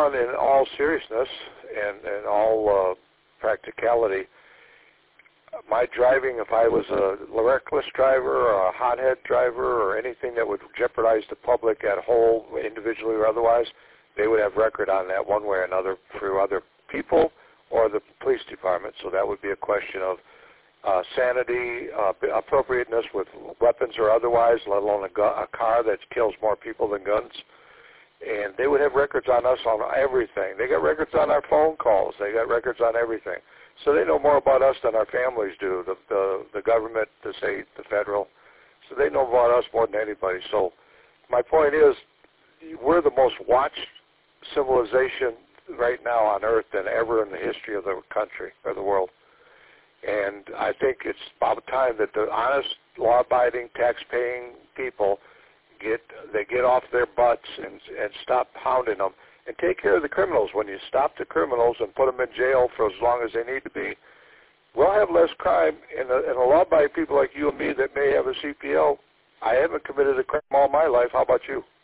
on, in all seriousness and all practicality, my driving, if I was a reckless driver or a hothead driver or anything that would jeopardize the public at whole, individually or otherwise, they would have record on that one way or another through other people or the police department. So that would be a question of sanity, appropriateness with weapons or otherwise, let alone a car that kills more people than guns. And they would have records on us on everything. They got records on our phone calls. They got records on everything. So they know more about us than our families do, the government, the state, the federal. So they know about us more than anybody. So my point is, we're the most watched civilization right now on Earth than ever in the history of the country or the world. And I think it's about time that the honest, law-abiding, tax-paying people get off their butts and stop hounding them and take care of the criminals. When you stop the criminals and put them in jail for as long as they need to be, we'll have less crime. And a law-abiding people like you and me that may have a CPL, I haven't committed a crime all my life. How about you?